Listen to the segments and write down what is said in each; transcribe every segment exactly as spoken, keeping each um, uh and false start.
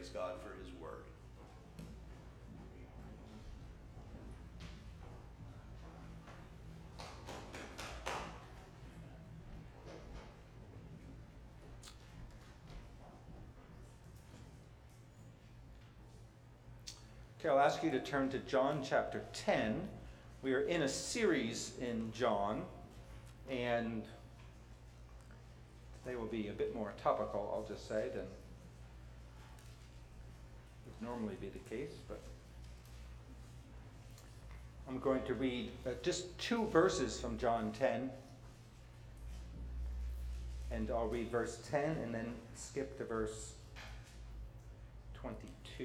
praise God for his word. Okay, I'll ask you to turn to John chapter ten. We are in a series in John, and they will be a bit more topical, I'll just say, than would normally be the case. But I'm going to read uh, just two verses from John ten, and I'll read verse ten and then skip to verse twenty-two.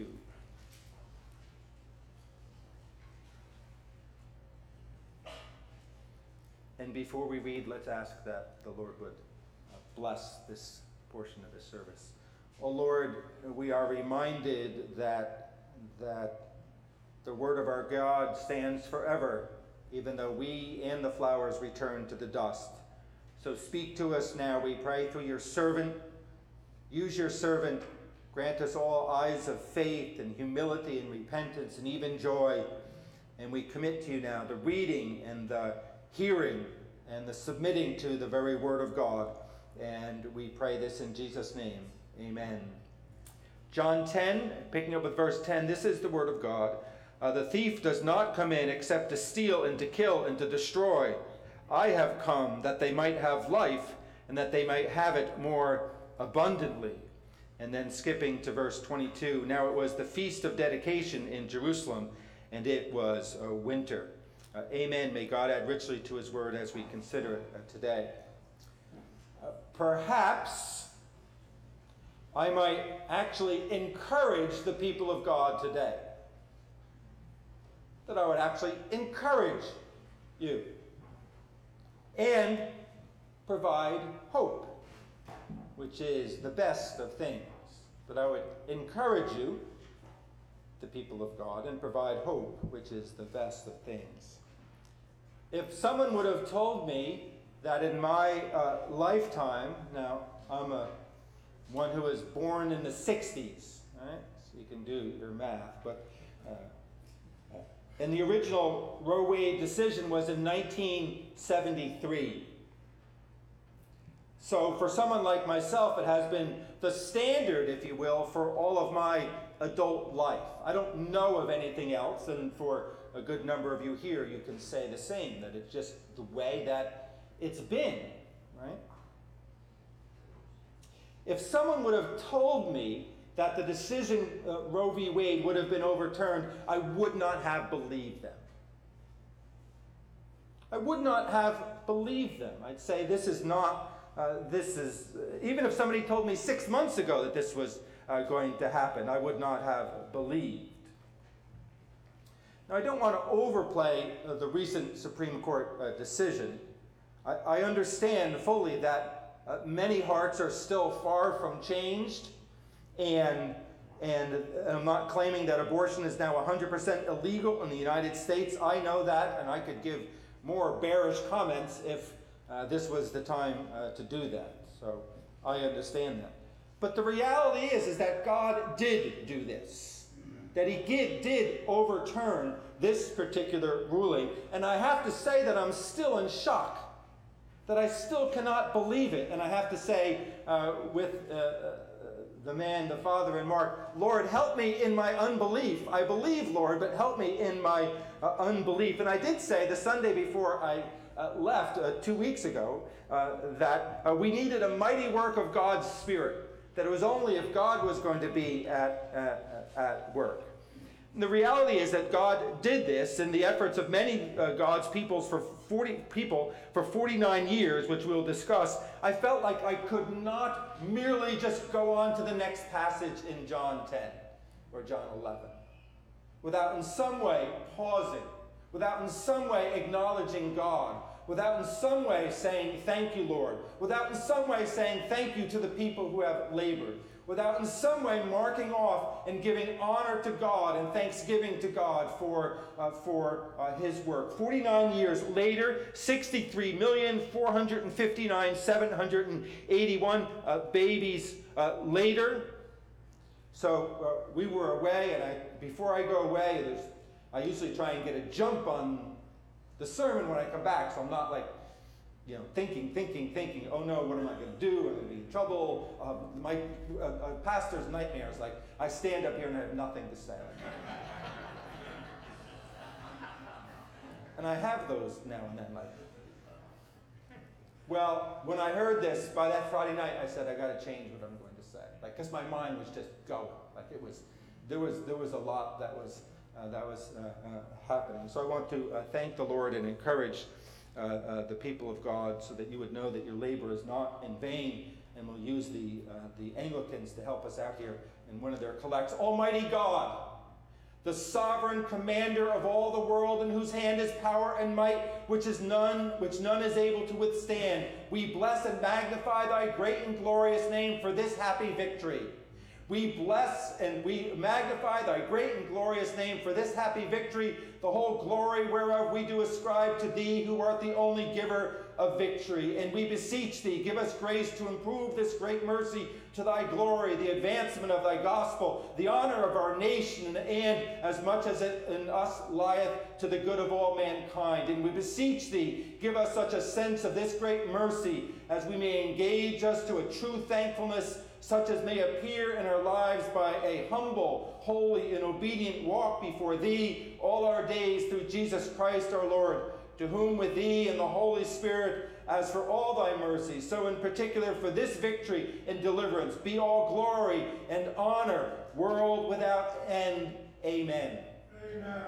And before we read, let's ask that the Lord would bless this portion of his service. Oh Lord, we are reminded that, that the word of our God stands forever, even though we and the flowers return to the dust. So speak to us now, we pray, through your servant. Use your servant. Grant us all eyes of faith and humility and repentance and even joy. And we commit to you now the reading and the hearing and the submitting to the very word of God. And we pray this in Jesus' name. Amen. John ten, picking up with verse ten, this is the word of God. Uh, the thief does not come in except to steal and to kill and to destroy. I have come that they might have life and that they might have it more abundantly. And then skipping to verse twenty-two, now it was the feast of dedication in Jerusalem, and it was uh, winter. Uh, amen. May God add richly to his word as we consider it uh, today. Uh, perhaps I might actually encourage the people of God today. That I would actually encourage you and provide hope, which is the best of things. That I would encourage you, the people of God, and provide hope, which is the best of things. If someone would have told me that in my uh, lifetime, now I'm a one who was born in the sixties, right? So you can do your math, but uh, and the original Roe Wade decision was in nineteen seventy-three. So for someone like myself, it has been the standard, if you will, for all of my adult life. I don't know of anything else, and for a good number of you here, you can say the same, that it's just the way that it's been, right? If someone would have told me that the decision, uh, Roe v. Wade, would have been overturned, I would not have believed them. I would not have believed them. I'd say this is not, uh, this is, uh, even if somebody told me six months ago that this was uh, going to happen, I would not have believed. Now, I don't want to overplay uh, the recent Supreme Court uh, decision. I, I understand fully that uh, many hearts are still far from changed, and, and I'm not claiming that abortion is now one hundred percent illegal in the United States. I know that, and I could give more bearish comments if uh, this was the time uh, to do that. So I understand that. But the reality is, is that God did do this. That he did, did overturn this particular ruling. And I have to say that I'm still in shock. That I still cannot believe it. And I have to say uh, with uh, uh, the man, the father in Mark, Lord, help me in my unbelief. I believe, Lord, but help me in my uh, unbelief. And I did say the Sunday before I uh, left uh, two weeks ago uh, that uh, we needed a mighty work of God's Spirit. That it was only if God was going to be at, uh, at work. And the reality is that God did this in the efforts of many uh, God's peoples for forty people for forty-nine years, which we'll discuss. I felt like I could not merely just go on to the next passage in John ten or John eleven without in some way pausing, without in some way acknowledging God, without in some way saying, thank you, Lord, without in some way saying thank you to the people who have labored, without in some way marking off and giving honor to God and thanksgiving to God for, uh, for uh, his work. forty-nine years later, sixty-three million four hundred fifty-nine thousand seven hundred eighty-one uh, babies uh, later, So uh, we were away, and I, before I go away, there's, I usually try and get a jump on the sermon when I come back, so I'm not like, you know, thinking, thinking, thinking, oh no, what am I going to do? I'm going to be in trouble. Um, my uh, uh, pastor's nightmare is like, I stand up here and I have nothing to say. And I have those now and then, like, well, when I heard this, by that Friday night, I said, I got to change what I'm going to say. Like, because my mind was just going. Like, it was, there was, there was a lot that was, uh, that was uh, uh, happening. So I want to uh, thank the Lord and encourage uh, uh, the people of God so that you would know that your labor is not in vain. And we'll use the, uh, the Anglicans to help us out here in one of their collects. Almighty God, the sovereign commander of all the world, in whose hand is power and might, which is none, which none is able to withstand. We bless and magnify thy great and glorious name for this happy victory. We bless and we magnify thy great and glorious name for this happy victory, the whole glory whereof we do ascribe to thee, who art the only giver of victory. And we beseech thee, give us grace to improve this great mercy to thy glory, the advancement of thy gospel, the honor of our nation, and as much as it in us lieth, to the good of all mankind. And we beseech thee, give us such a sense of this great mercy as we may engage us to a true thankfulness, such as may appear in our lives by a humble, holy, and obedient walk before thee all our days through Jesus Christ our Lord, to whom with thee and the Holy Spirit, as for all thy mercies, so in particular for this victory and deliverance, be all glory and honor, world without end. Amen. Amen.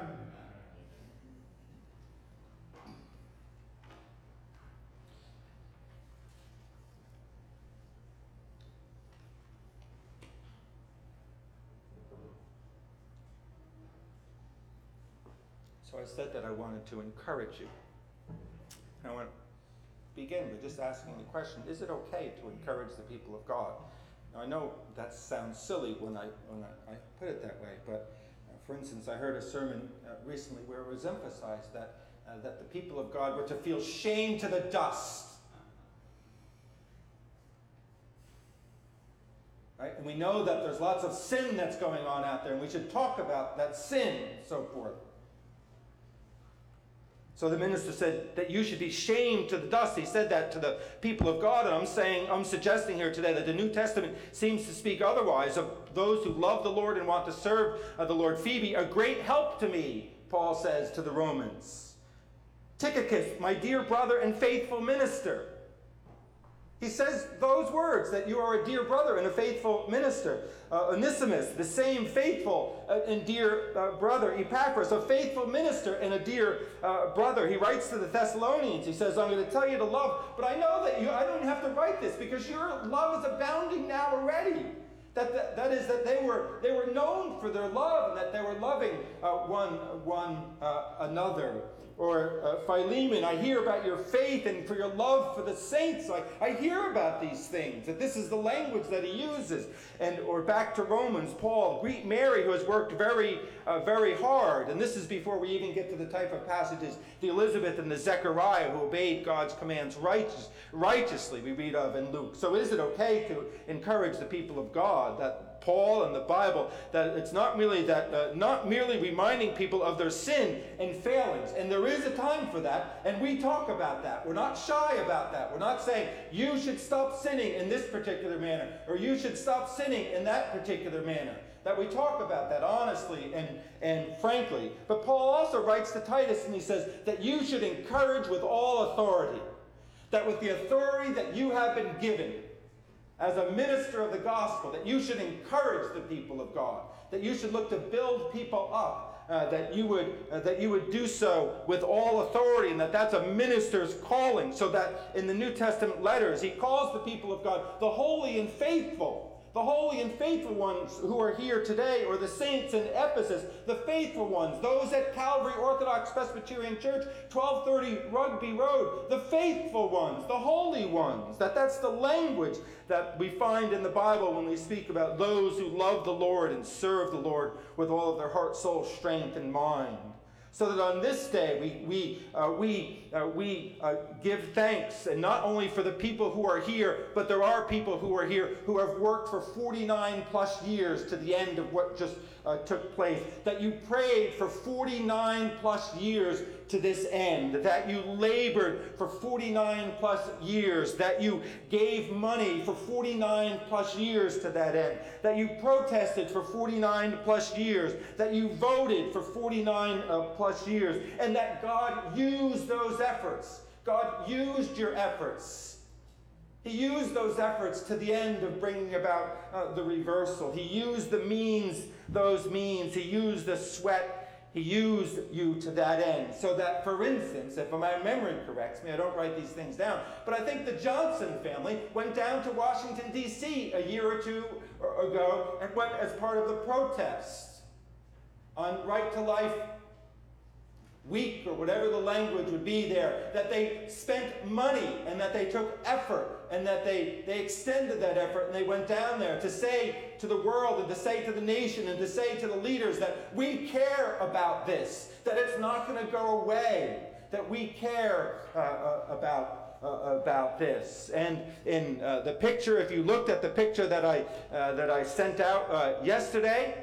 So I said that I wanted to encourage you. I want to begin by just asking the question, is it okay to encourage the people of God? Now, I know that sounds silly when I, when I, I put it that way, but uh, for instance, I heard a sermon uh, recently where it was emphasized that, uh, that the people of God were to feel shame to the dust. Right? And we know that there's lots of sin that's going on out there, and we should talk about that sin and so forth. So the minister said that you should be shamed to the dust. He said that to the people of God, and I'm saying, I'm suggesting here today that the New Testament seems to speak otherwise of those who love the Lord and want to serve uh, the Lord. Phoebe, a great help to me, Paul says to the Romans. Tychicus, my dear brother and faithful minister. He says those words, that you are a dear brother and a faithful minister. Uh, Onesimus, the same faithful uh, and dear uh, brother. Epaphras, a faithful minister and a dear uh, brother. He writes to the Thessalonians. He says, I'm going to tell you to love, but I know that you, I don't have to write this because your love is abounding now already. That, that, that is that they were, they were known for their love and that they were loving uh, one, one uh, another. Or uh, Philemon, I hear about your faith and for your love for the saints. I, I hear about these things, that this is the language that he uses. And or back to Romans, Paul, greet Mary, who has worked very, uh, very hard. And this is before we even get to the type of passages, the Elizabeth and the Zechariah, who obeyed God's commands righteous, righteously, we read of in Luke. So is it okay to encourage the people of God that Paul and the Bible, that it's not merely that, uh, not merely reminding people of their sin and failings, and there is a time for that, and we talk about that. We're not shy about that. We're not saying you should stop sinning in this particular manner, or you should stop sinning in that particular manner. That we talk about that honestly and, and frankly. But Paul also writes to Titus, and he says that you should encourage with all authority, that with the authority that you have been given, as a minister of the gospel, that you should encourage the people of God, that you should look to build people up, uh, that you would uh, that you would do so with all authority, and that that's a minister's calling. So that in the New Testament letters, he calls the people of God the holy and faithful. The holy and faithful ones who are here today, or the saints in Ephesus, the faithful ones, those at Calvary Orthodox Presbyterian Church, twelve thirty Rugby Road, the faithful ones, the holy ones. That that's the language that we find in the Bible when we speak about those who love the Lord and serve the Lord with all of their heart, soul, strength, and mind. So that on this day we, we, uh, we, uh, we uh, give thanks, and not only for the people who are here, but there are people who are here who have worked for forty-nine plus years to the end of what just uh, took place. That you prayed for forty-nine plus years to this end. That you labored for forty-nine plus years. That you gave money for forty-nine plus years to that end. That you protested for forty-nine plus years. That you voted for forty-nine uh, plus years. And that God used those efforts. God used your efforts. He used those efforts to the end of bringing about uh, the reversal. He used the means, those means. He used the sweat. He used you to that end. So that, for instance, if my memory corrects me, I don't write these things down, but I think the Johnson family went down to Washington, D C a year or two ago and went as part of the protest on Right to Life Week, or whatever the language would be there, that they spent money and that they took effort and that they, they extended that effort and they went down there to say to the world and to say to the nation and to say to the leaders that we care about this, that it's not going to go away, that we care uh, uh, about uh, about this. And in uh, the picture, if you looked at the picture that I, uh, that I sent out uh, yesterday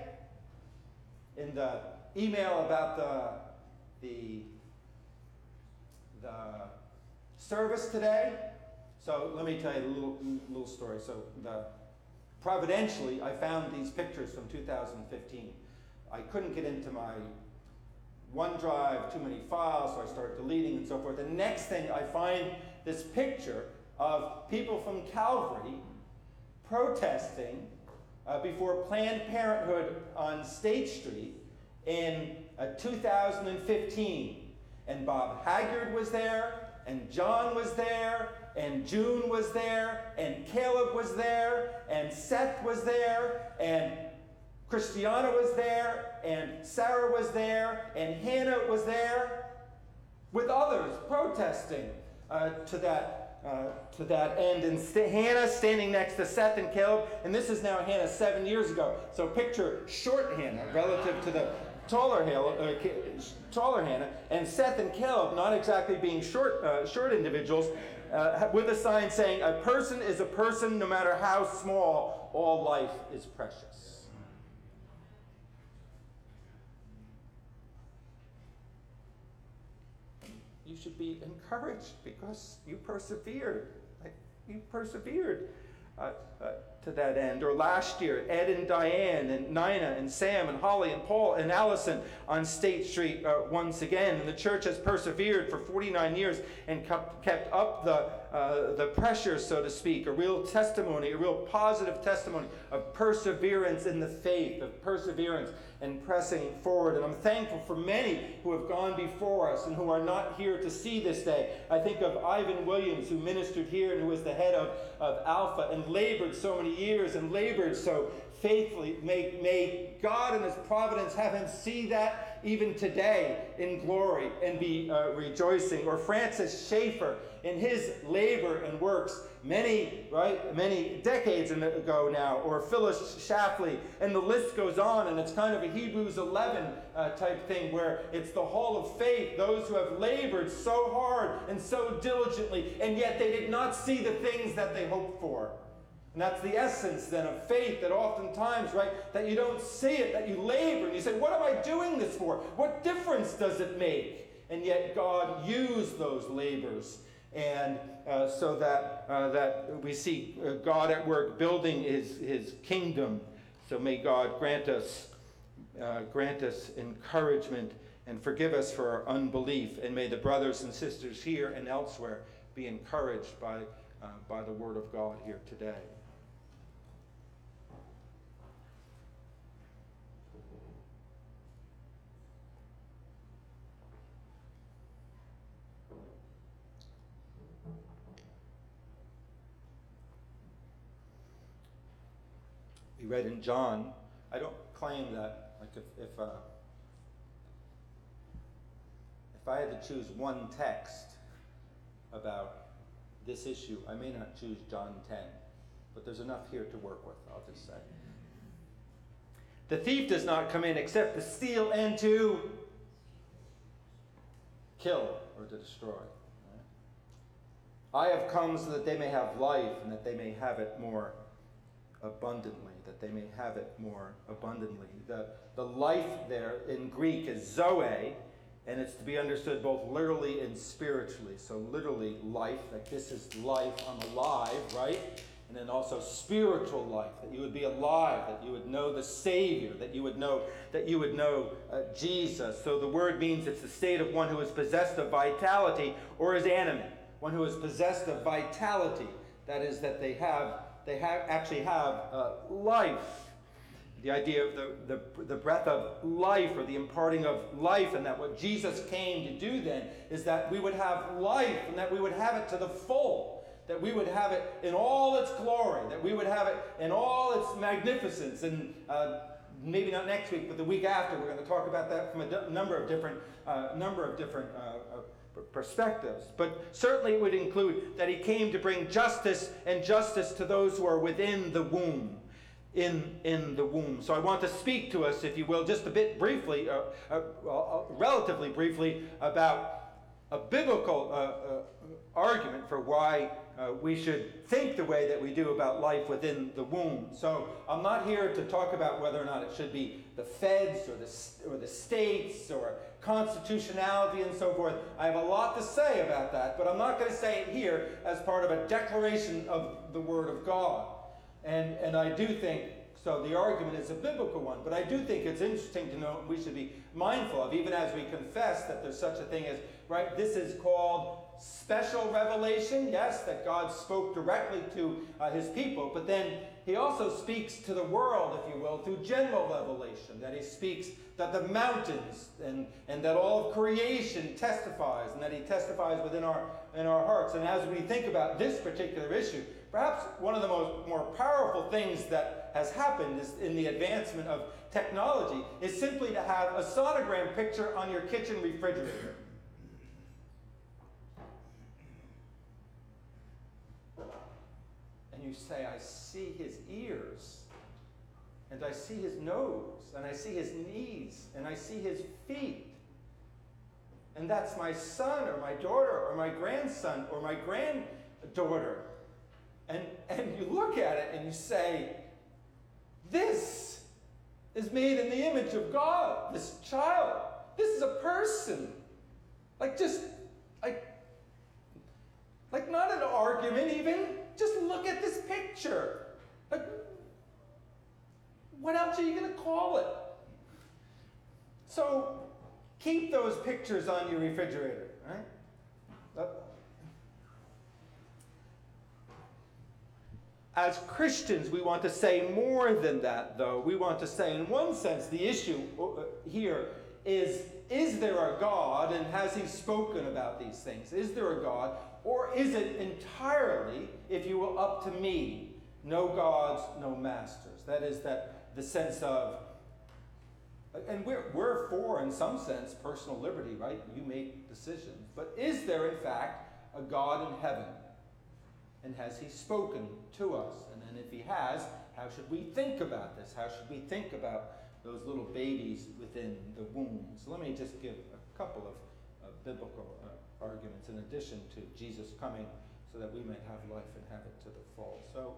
in the email about the The, the service today. So let me tell you a little, little story. So the, providentially, I found these pictures from two thousand fifteen. I couldn't get into my OneDrive, too many files, so I started deleting and so forth. The next thing, I find this picture of people from Calvary protesting uh, before Planned Parenthood on State Street in uh, two thousand fifteen. And Bob Haggard was there, and John was there, and June was there, and Caleb was there, and Seth was there, and Christiana was there, and Sarah was there, and Hannah was there, with others protesting uh, to that Uh, to that end. And st- Hannah standing next to Seth and Caleb, and this is now Hannah seven years ago. So picture short Hannah relative to the taller, Hannah, uh, taller Hannah, and Seth and Caleb not exactly being short, uh, short individuals, uh, with a sign saying, "A person is a person, no matter how small. All life is precious." You should be encouraged because you persevered. Like, you persevered uh, uh, to that end. Or last year, Ed and Diane and Nina and Sam and Holly and Paul and Allison on State Street uh, once again. And the church has persevered for forty-nine years and kept up the, uh, the pressure, so to speak, a real testimony, a real positive testimony of perseverance in the faith, of perseverance and pressing forward. And I'm thankful for many who have gone before us and who are not here to see this day. I think of Ivan Williams, who ministered here and who was the head of, of Alpha and labored so many years and labored so faithfully. May, may God in His providence have him see that even today in glory and be uh, rejoicing. Or Francis Schaeffer in his labor and works many, right, many decades ago now. Or Phyllis Schlafly, and the list goes on, and it's kind of a Hebrews eleven uh, type thing where it's the hall of faith, those who have labored so hard and so diligently, and yet they did not see the things that they hoped for. And that's the essence then of faith, that oftentimes, right, that you don't see it, that you labor and you say, what am I doing this for? What difference does it make? And yet God used those labors. And uh, so that, uh, that we see uh, God at work building his, his kingdom. So may God grant us, uh, grant us encouragement and forgive us for our unbelief. And may the brothers and sisters here and elsewhere be encouraged by, uh, by the word of God here today. We read in John, I don't claim that, like if if, uh, if I had to choose one text about this issue, I may not choose John ten, but there's enough here to work with, I'll just say. The thief does not come in except to steal and to kill or to destroy. I have come so that they may have life and that they may have it more abundantly, that they may have it more abundantly. The, the life there in Greek is zoe, and it's to be understood both literally and spiritually. So literally life, like this is life, I'm alive, right? And then also spiritual life, that you would be alive, that you would know the Savior, that you would know that you would know uh, Jesus. So the word means it's the state of one who is possessed of vitality or is animate. One who is possessed of vitality, that is, that they have, they have actually have uh, life. The idea of the, the, the breath of life, or the imparting of life, and that what Jesus came to do then is that we would have life, and that we would have it to the full, that we would have it in all its glory, that we would have it in all its magnificence. And uh, maybe not next week, but the week after, we're going to talk about that from a d- number of different, uh, number of different uh, uh, perspectives. But certainly it would include that he came to bring justice, and justice to those who are within the womb. In, in the womb. So I want to speak to us, if you will, just a bit briefly, uh, uh, uh, relatively briefly, about a biblical uh, uh, argument for why uh, we should think the way that we do about life within the womb. So I'm not here to talk about whether or not it should be the feds or the, or the states or constitutionality and so forth. I have a lot to say about that, but I'm not going to say it here as part of a declaration of the Word of God. And, and I do think, so the argument is a biblical one, but I do think it's interesting to know, we should be mindful of, even as we confess that there's such a thing as, right, this is called special revelation, yes, that God spoke directly to uh, his people, but then he also speaks to the world, if you will, through general revelation, that he speaks that the mountains and, and that all of creation testifies, and that he testifies within our, in our hearts. And as we think about this particular issue, perhaps one of the most more powerful things that has happened is in the advancement of technology is simply to have a sonogram picture on your kitchen refrigerator. And you say, I see his ears, and I see his nose, and I see his knees, and I see his feet. And that's my son or my daughter or my grandson or my granddaughter. And, and you look at it and you say, this is made in the image of God, this child. This is a person. Like just, like, like not an argument even. Just look at this picture. Like, what else are you going to call it? So keep those pictures on your refrigerator, right? That, As Christians, we want to say more than that, though. We want to say, in one sense, the issue here is, is there a God, and has he spoken about these things? Is there a God, or is it entirely, if you will, up to me? No gods, no masters. That is that the sense of, and we're, we're for, in some sense, personal liberty, right? You make decisions. But is there, in fact, a God in heaven? And has he spoken to us? And then if he has, how should we think about this? How should we think about those little babies within the womb? So let me just give a couple of uh, biblical uh, arguments in addition to Jesus coming so that we might have life and have it to the full. So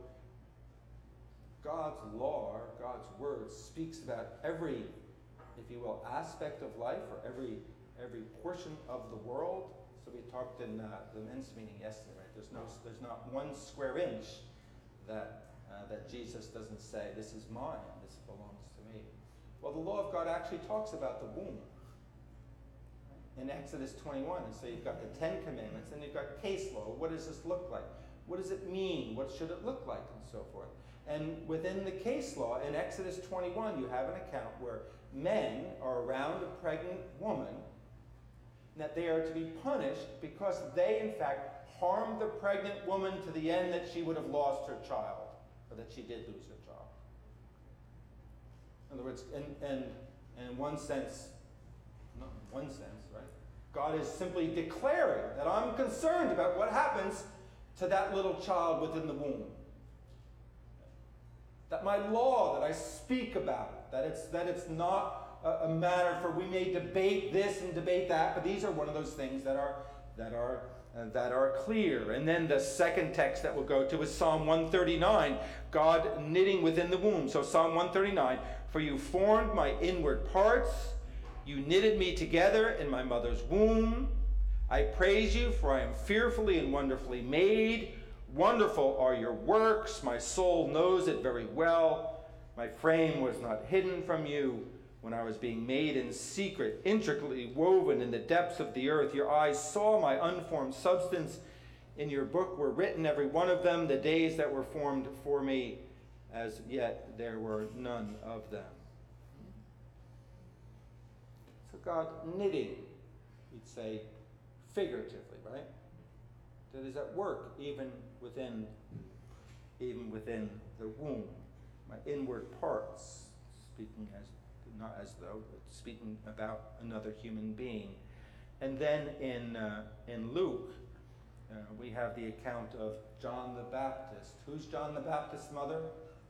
God's law, God's word, speaks about every, if you will, aspect of life, or every, every portion of the world. So we talked in uh, the men's meeting yesterday, right? There's no, there's not one square inch that uh, that Jesus doesn't say, this is mine, this belongs to me. Well, the law of God actually talks about the womb. In Exodus twenty-one, and so you've got the Ten Commandments, and you've got case law. What does this look like? What does it mean? What should it look like? And so forth. And within the case law, in Exodus twenty-one, you have an account where men are around a pregnant woman, that they are to be punished because they, in fact, harmed the pregnant woman to the end that she would have lost her child, or that she did lose her child. In other words, in, in, in one sense, not in one sense, right? God is simply declaring that I'm concerned about what happens to that little child within the womb. That my law that I speak about, that it's, that it's not a, a matter for, we may debate this and debate that, but these are one of those things that are, that are, uh, that are clear. And then the second text that we'll go to is Psalm one thirty-nine, God knitting within the womb. So Psalm one thirty-nine, for you formed my inward parts, you knitted me together in my mother's womb. I praise you, for I am fearfully and wonderfully made. Wonderful are your works. My soul knows it very well. My frame was not hidden from you when I was being made in secret, intricately woven in the depths of the earth. Your eyes saw my unformed substance. In your book were written, every one of them, the days that were formed for me. As yet there were none of them. So God knitting, we'd say, figuratively, right? That is at work even within, even within the womb. My inward parts, speaking as not as though, but speaking about another human being. And then in uh, in Luke, uh, we have the account of John the Baptist. Who's John the Baptist's mother?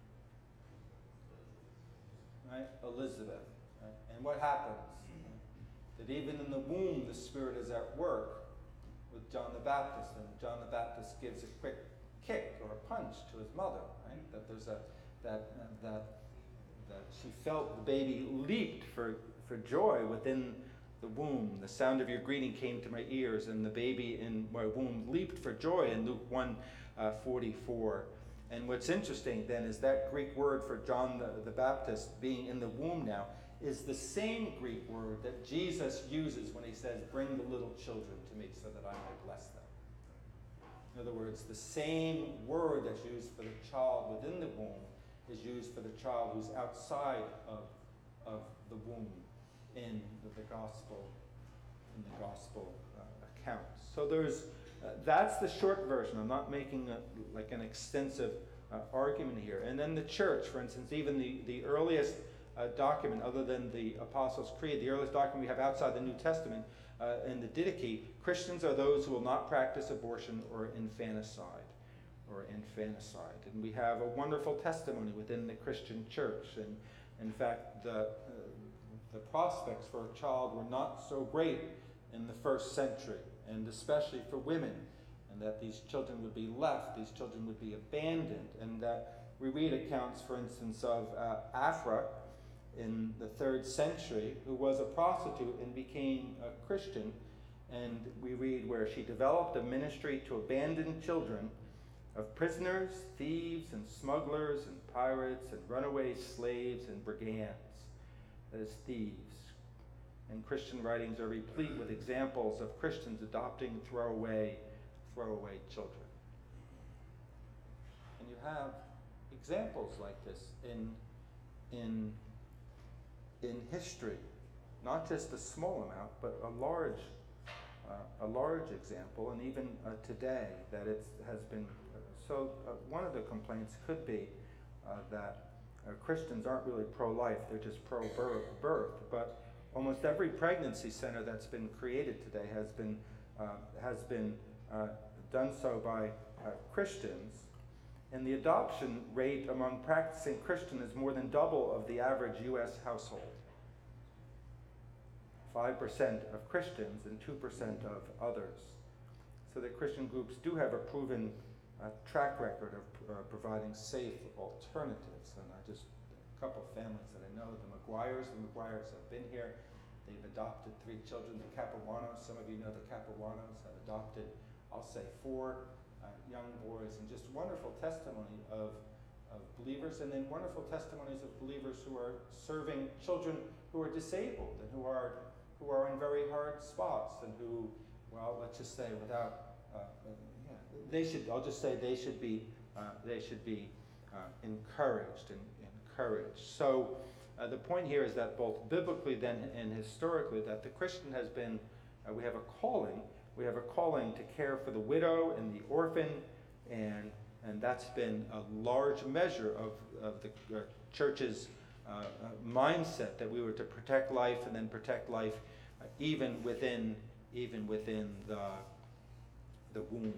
Right, Elizabeth. Right? And what happens? That even in the womb, the Spirit is at work with John the Baptist, and John the Baptist gives a quick kick or a punch to his mother, right? That there's a that uh, that that she felt the baby leaped for for joy within the womb. The sound of your greeting came to my ears, and the baby in my womb leaped for joy in Luke one forty-four. And what's interesting then is that Greek word for John the, the Baptist being in the womb now is the same Greek word that Jesus uses when he says, bring the little children to me so that I may bless them. In other words, the same word that's used for the child within the womb is used for the child who's outside of, of the womb in the, the gospel, in the gospel uh, accounts. So there's, uh, that's the short version. I'm not making a, like an extensive uh, argument here. And then the church, for instance, even the, the earliest Uh, document other than the Apostles' Creed, the earliest document we have outside the New Testament, uh, in the Didache, Christians are those who will not practice abortion or infanticide, or infanticide. And we have a wonderful testimony within the Christian church. And in fact, the, uh, the prospects for a child were not so great in the first century, and especially for women, and that these children would be left, these children would be abandoned. And that we read accounts, for instance, of uh, Afra, in the third century, who was a prostitute and became a Christian. And we read where she developed a ministry to abandoned children of prisoners, thieves, and smugglers, and pirates, and runaway slaves, and brigands, that is, thieves. And Christian writings are replete with examples of Christians adopting throwaway, throwaway children. And you have examples like this in, in in history, not just a small amount, but a large, uh, a large example, and even uh, today that it has been. Uh, so uh, one of the complaints could be uh, that uh, Christians aren't really pro-life; they're just pro-birth. But almost every pregnancy center that's been created today has been uh, has been uh, done so by uh, Christians. And the adoption rate among practicing Christians is more than double of the average U S household. five percent of Christians and two percent of others. So that Christian groups do have a proven uh, track record of uh, providing safe alternatives. And I just, a couple of families that I know, the McGuires, the McGuires have been here. They've adopted three children. The Capuanos, some of you know the Capuanos, have adopted, I'll say, four Uh, young boys, and just wonderful testimony of, of believers, and then wonderful testimonies of believers who are serving children who are disabled and who are who are in very hard spots, and who, well, let's just say without, uh, uh, yeah, they should. I'll just say they should be uh, they should be uh, encouraged and encouraged. So uh, the point here is that both biblically then and historically, that the Christian has been, uh, we have a calling. We have a calling to care for the widow and the orphan, and and that's been a large measure of, of the uh, church's uh, uh, mindset, that we were to protect life and then protect life uh, even within even within the the womb.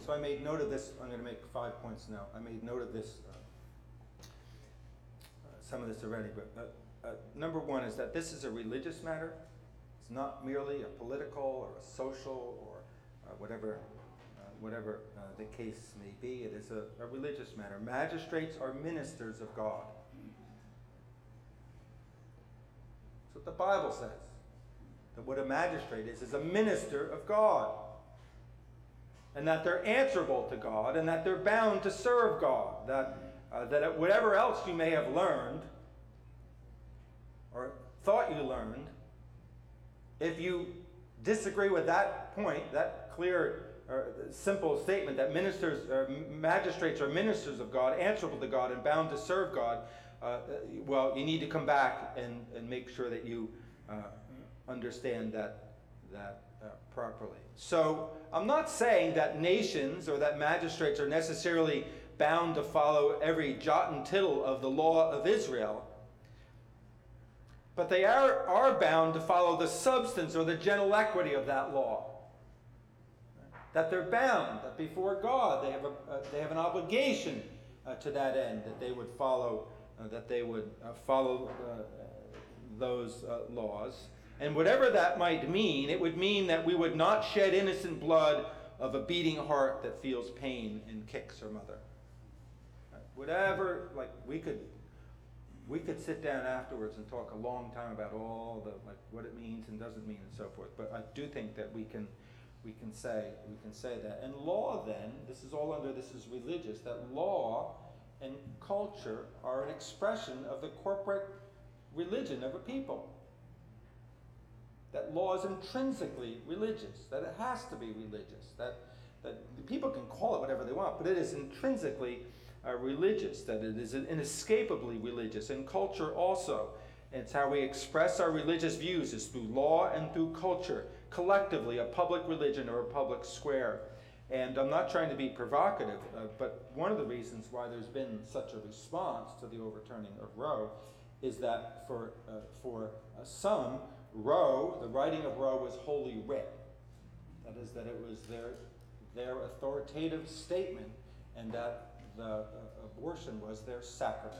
So I made note of this. I'm going to make five points now. I made note of this, uh, uh, some of this already. But uh, uh, number one is that this is a religious matter. It's not merely a political or a social or uh, whatever, uh, whatever uh, the case may be. It is a, a religious matter. Magistrates are ministers of God. That's what the Bible says. That what a magistrate is, is a minister of God. And that they're answerable to God, and that they're bound to serve God. That, uh, that whatever else you may have learned, or thought you learned, if you disagree with that point, that clear, or simple statement that ministers, or magistrates are ministers of God, answerable to God, and bound to serve God, uh, well, you need to come back and, and make sure that you uh, understand that, that uh, properly. So I'm not saying that nations or that magistrates are necessarily bound to follow every jot and tittle of the law of Israel, but they are, are bound to follow the substance or the general equity of that law. That they're bound, that before God they have, a, uh, they have an obligation uh, to that end, that they would follow, uh, that they would uh, follow uh, those uh, laws. And whatever that might mean, it would mean that we would not shed innocent blood of a beating heart that feels pain and kicks her mother. Right? Whatever, like we could, we could sit down afterwards and talk a long time about all the like what it means and doesn't mean and so forth. But I do think that we can, we can say we can say that. And law, then, this is all under this is religious. That law and culture are an expression of the corporate religion of a people. That law is intrinsically religious, that it has to be religious, that, that people can call it whatever they want, but it is intrinsically uh, religious, that it is inescapably religious. And culture also. It's how we express our religious views is through law and through culture, collectively, a public religion or a public square. And I'm not trying to be provocative, uh, but one of the reasons why there's been such a response to the overturning of Roe is that for, uh, for uh, some, Roe, the writing of Roe was holy writ. That is, that it was their, their authoritative statement, and that the uh, abortion was their sacrament.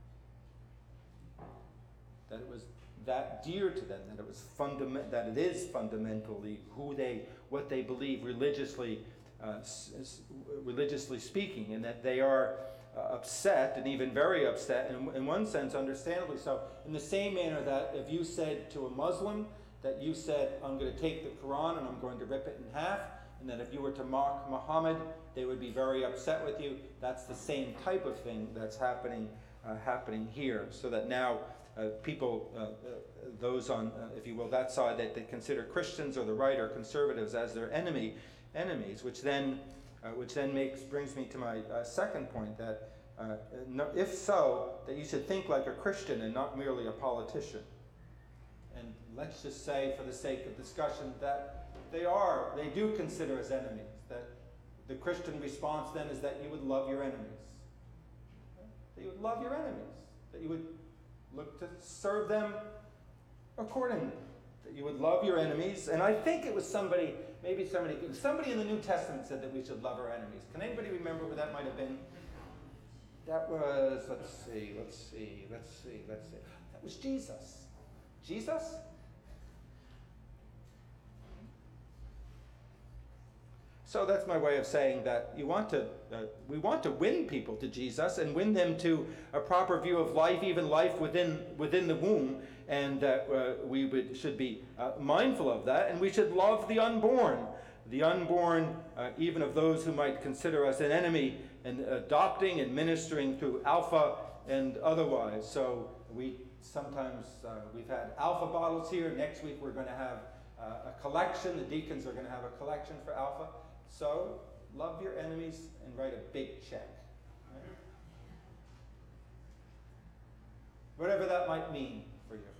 That it was that dear to them, that it was fundament, that it is fundamentally who they, what they believe religiously, uh, s- s- religiously speaking, and that they are Uh, upset, and even very upset, and in one sense understandably so, in the same manner that if you said to a Muslim that you said, I'm going to take the Quran and I'm going to rip it in half, and that if you were to mock Muhammad, they would be very upset with you. That's the same type of thing that's happening uh, happening here, so that now uh, people, uh, uh, those on, uh, if you will, that side, that they consider Christians or the right or conservatives as their enemy, enemies, which then Uh, which then makes brings me to my uh, second point, that uh, no, if so, that you should think like a Christian and not merely a politician. And let's just say, for the sake of discussion, that they are, they do consider as enemies. That the Christian response then is that you would love your enemies. That you would love your enemies. That you would look to serve them accordingly. That you would love your enemies. And I think it was somebody, maybe somebody, somebody in the New Testament said that we should love our enemies. Can anybody remember who that might have been? That was, let's see, let's see, let's see, let's see. That was Jesus. Jesus? So that's my way of saying that you want to, uh, we want to win people to Jesus and win them to a proper view of life, even life within within the womb, and that uh, we would, should be uh, mindful of that, and we should love the unborn, the unborn, uh, even of those who might consider us an enemy, and adopting and ministering through Alpha and otherwise. So we sometimes, uh, we've had Alpha bottles here. Next week we're going to have uh, a collection. The deacons are going to have a collection for Alpha. So, love your enemies and write a big check. Right? Whatever that might mean for you.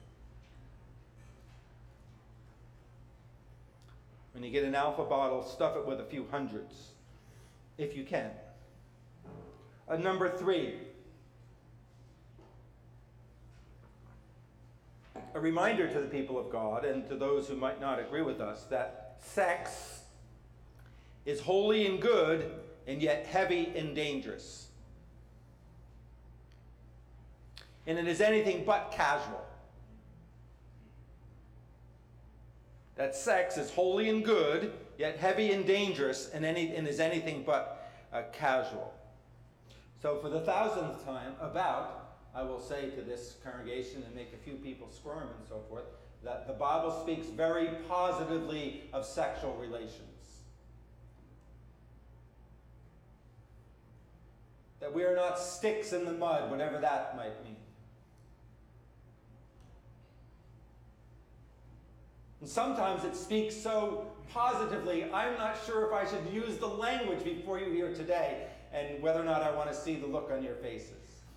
When you get an Alpha bottle, stuff it with a few hundreds, if you can. Uh, number three. A reminder to the people of God and to those who might not agree with us that sex is holy and good, and yet heavy and dangerous. And it is anything but casual. That sex is holy and good, yet heavy and dangerous, and, any, and is anything but uh, casual. So for the thousandth time, about, I will say to this congregation and make a few people squirm and so forth, that the Bible speaks very positively of sexual relations. That we are not sticks in the mud, whatever that might mean. And sometimes it speaks so positively, I'm not sure if I should use the language before you here today, and whether or not I want to see the look on your faces.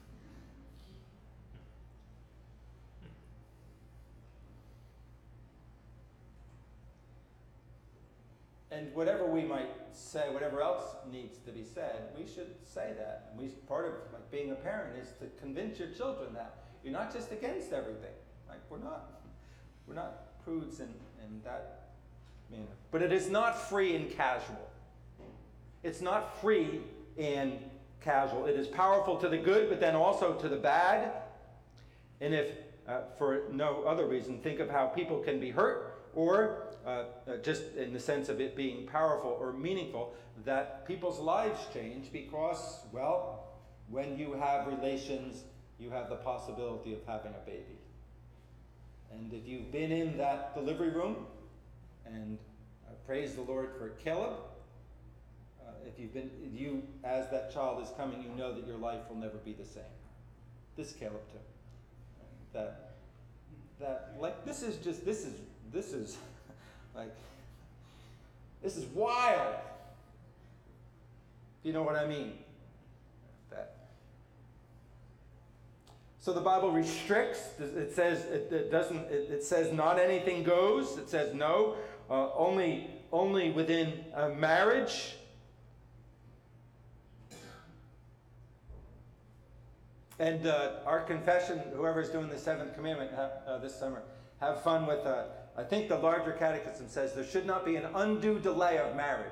And whatever we might say, whatever else needs to be said, we should say that. And we, part of like being a parent is to convince your children that you're not just against everything. Like we're not, we're not prudes in, in that manner. But it is not free and casual. It's not free and casual. It is powerful to the good, but then also to the bad. And if, uh, for no other reason, think of how people can be hurt, or uh, uh, just in the sense of it being powerful or meaningful, that people's lives change because, well, when you have relations, you have the possibility of having a baby. And if you've been in that delivery room, and uh, praise the Lord for Caleb, uh, if you've been, you, as that child is coming, you know that your life will never be the same. This Caleb too. That, that, like, this is just, this is, this is, like, this is wild. You know what I mean? That. So the Bible restricts. It says it, it doesn't. It, it says not anything goes. It says no, uh, only only within a marriage. And uh, our confession, whoever's doing the seventh commandment uh, this summer, have fun with. Uh, I think the larger catechism says there should not be an undue delay of marriage.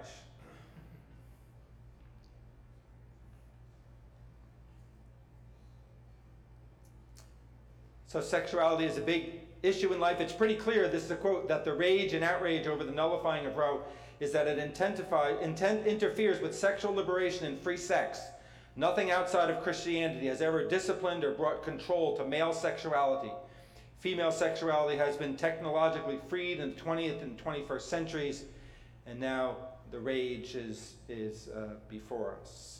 So sexuality is a big issue in life. It's pretty clear, this is a quote, that the rage and outrage over the nullifying of Roe is that it intensifies, intent, interferes with sexual liberation and free sex. Nothing outside of Christianity has ever disciplined or brought control to male sexuality. Female sexuality has been technologically freed in the twentieth and twenty-first centuries, and now the rage is, is uh, before us.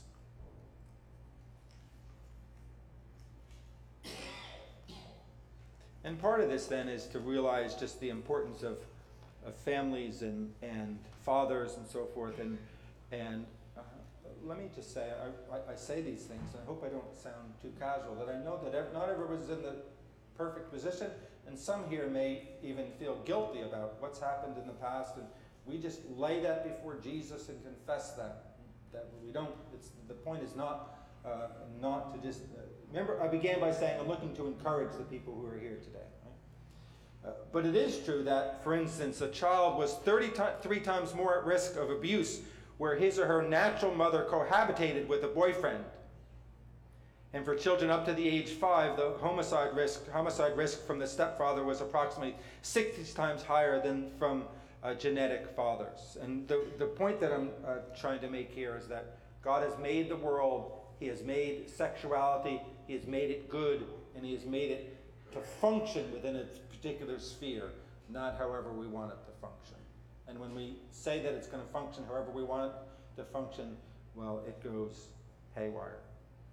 And part of this then is to realize just the importance of, of families and, and fathers and so forth. And, and uh, let me just say, I, I, I say these things, and I hope I don't sound too casual, that I know that ev- not everyone's in the perfect position, and some here may even feel guilty about what's happened in the past, and we just lay that before Jesus and confess that. That we don't, it's, the point is not, uh, not to just... Uh, Remember, I began by saying I'm looking to encourage the people who are here today. Right? Uh, but it is true that, for instance, a child was thirty-three times more at risk of abuse where his or her natural mother cohabitated with a boyfriend. And for children up to the age five, the homicide risk, homicide risk from the stepfather was approximately sixty times higher than from uh, genetic fathers. And the, the point that I'm uh, trying to make here is that God has made the world. He has made sexuality, he has made it good, and he has made it to function within a particular sphere, not however we want it to function. And when we say that it's going to function however we want it to function, well, it goes haywire.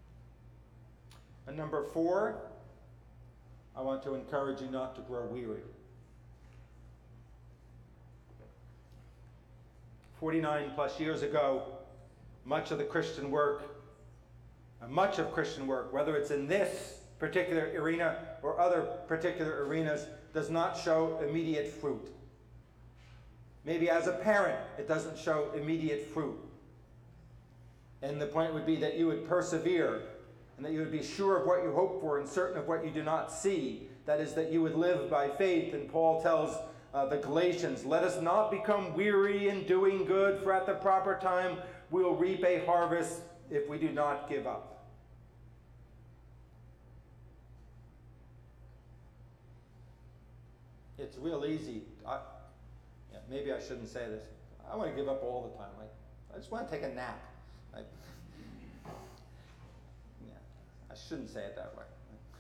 And number four, I want to encourage you not to grow weary. forty-nine plus years ago, much of the Christian work Much of Christian work, whether it's in this particular arena or other particular arenas, does not show immediate fruit. Maybe as a parent, it doesn't show immediate fruit. And the point would be that you would persevere and that you would be sure of what you hope for and certain of what you do not see. That is, that you would live by faith. And Paul tells uh, the Galatians, let us not become weary in doing good, for at the proper time we'll reap a harvest if we do not give up. It's real easy. I, yeah, maybe I shouldn't say this. I want to give up all the time. Like, I just want to take a nap. I, yeah, I shouldn't say it that way.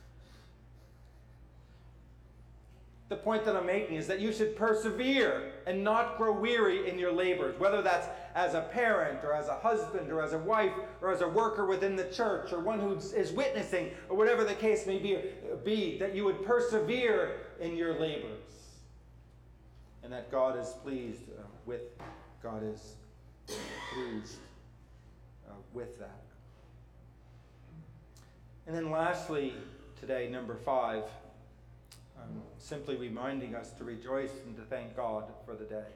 The point that I'm making is that you should persevere and not grow weary in your labors, whether that's as a parent or as a husband or as a wife or as a worker within the church or one who is witnessing or whatever the case may be, be that you would persevere in your labors and that God is pleased uh, with God is pleased uh, with that. And then lastly today, number five, Um, simply reminding us to rejoice and to thank God for the day.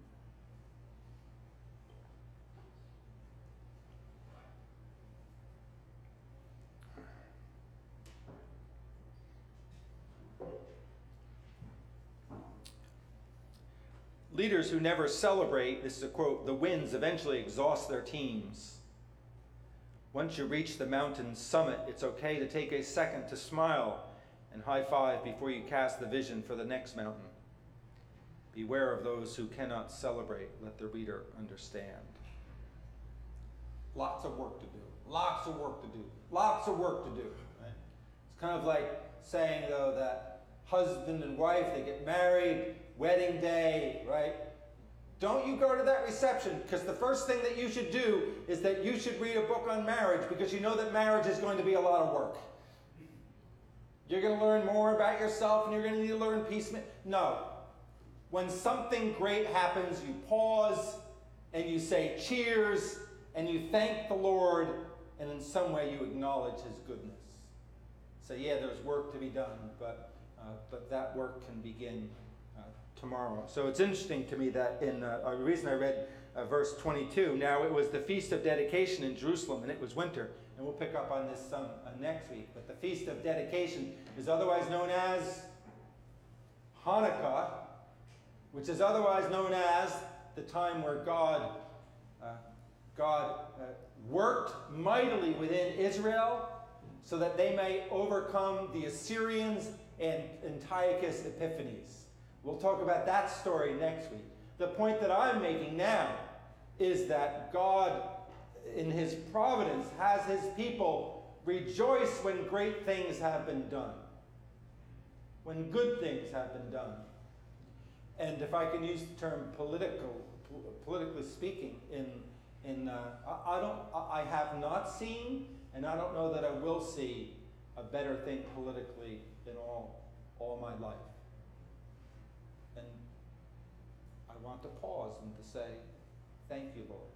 Leaders who never celebrate, this is a quote, the wins eventually exhaust their teams. Once you reach the mountain's summit, it's okay to take a second to smile and high five before you cast the vision for the next mountain. Beware of those who cannot celebrate. Let the reader understand. Lots of work to do. Lots of work to do. Lots of work to do. Right? It's kind of like saying, though, that husband and wife, they get married, wedding day, right? Don't you go to that reception, because the first thing that you should do is that you should read a book on marriage, because you know that marriage is going to be a lot of work. You're going to learn more about yourself and you're going to need to learn peace. No. When something great happens, you pause and you say cheers and you thank the Lord, and in some way you acknowledge his goodness. Say, yeah, there's work to be done, but, uh, but that work can begin uh, tomorrow. So it's interesting to me that in uh, a reason I read uh, verse twenty-two, now it was the Feast of Dedication in Jerusalem and it was winter. And we'll pick up on this some uh, next week. But the Feast of Dedication is otherwise known as Hanukkah, which is otherwise known as the time where God, uh, God uh, worked mightily within Israel so that they may overcome the Assyrians and Antiochus Epiphanes. We'll talk about that story next week. The point that I'm making now is that God, in his providence, has his people rejoice when great things have been done, when good things have been done. And if I can use the term political, politically speaking, in in uh, I, I don't I have not seen, and I don't know that I will see a better thing politically in all all my life. And I want to pause and to say, thank you, Lord.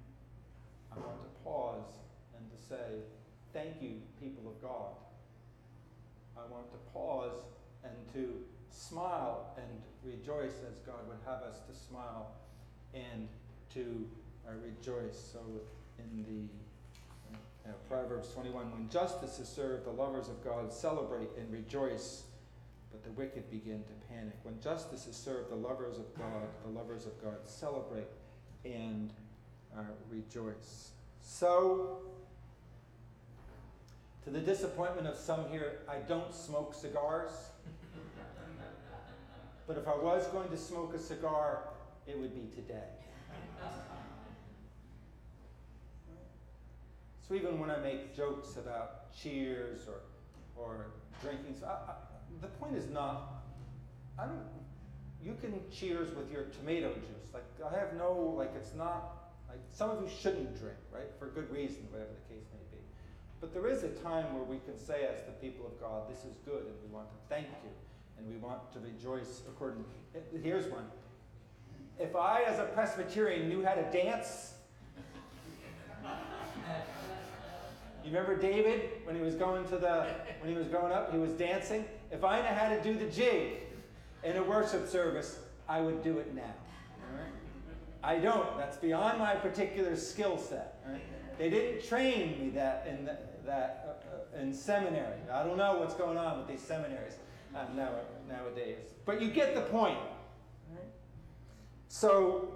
I want to pause and to say, thank you, people of God. I want to pause and to smile and rejoice as God would have us to smile and to uh, rejoice. So in the uh, Proverbs twenty-one, when justice is served, the lovers of God celebrate and rejoice, but the wicked begin to panic. When justice is served, the lovers of God, the lovers of God celebrate and Uh, rejoice. So, to the disappointment of some here, I don't smoke cigars. But if I was going to smoke a cigar, it would be today. So even when I make jokes about cheers or or drinking, so I, I, the point is not, I don't, you can cheers with your tomato juice. Like, I have no, like, it's not, like, some of you shouldn't drink, right? For good reason, whatever the case may be. But there is a time where we can say as the people of God, this is good, and we want to thank you, and we want to rejoice according. Here's one. If I, as a Presbyterian, knew how to dance, you remember David when he was going to the when he was going up, he was dancing. If I knew how to do the jig in a worship service, I would do it now. All right? I don't. That's beyond my particular skill set. Right? They didn't train me that in the, that uh, uh, in seminary. I don't know what's going on with these seminaries uh, now, nowadays. But you get the point. So,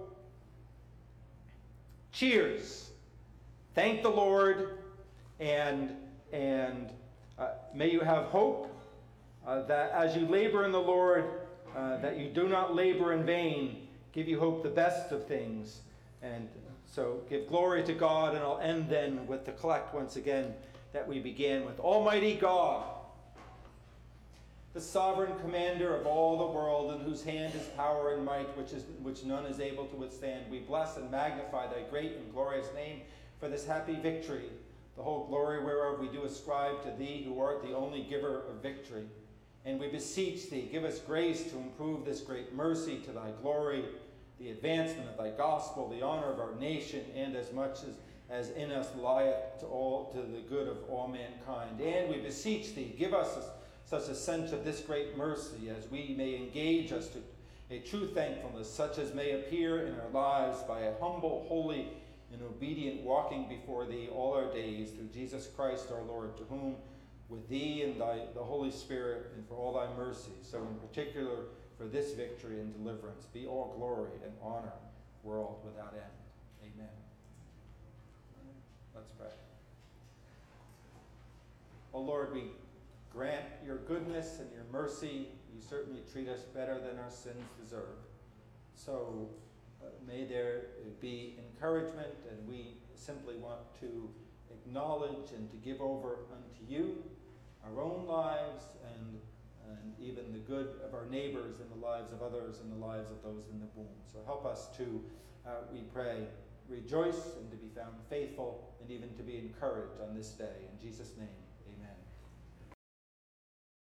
cheers. Thank the Lord, and, and uh, may you have hope uh, that as you labor in the Lord, uh, that you do not labor in vain. Give you hope the best of things. And so give glory to God, and I'll end then with the collect once again that we began with. Almighty God, the sovereign commander of all the world, in whose hand is power and might, which is which none is able to withstand, we bless and magnify thy great and glorious name for this happy victory, the whole glory whereof we do ascribe to thee, who art the only giver of victory. And we beseech thee, give us grace to improve this great mercy to thy glory, the advancement of thy gospel, the honor of our nation, and as much as, as in us lieth to all to the good of all mankind. And we beseech thee, give us a, such a sense of this great mercy as we may engage us to a true thankfulness, such as may appear in our lives by a humble, holy, and obedient walking before thee all our days, through Jesus Christ our Lord, to whom with thee and thy, the Holy Spirit, and for all thy mercy, so in particular for this victory and deliverance, be all glory and honor, world without end. Amen. Let's pray. O Lord, we grant your goodness and your mercy. You certainly treat us better than our sins deserve. So uh, may there be encouragement, and we simply want to acknowledge and to give over unto you our own lives, and, and even the good of our neighbors and the lives of others and the lives of those in the womb. So help us to, uh, we pray, rejoice and to be found faithful, and even to be encouraged on this day. In Jesus' name.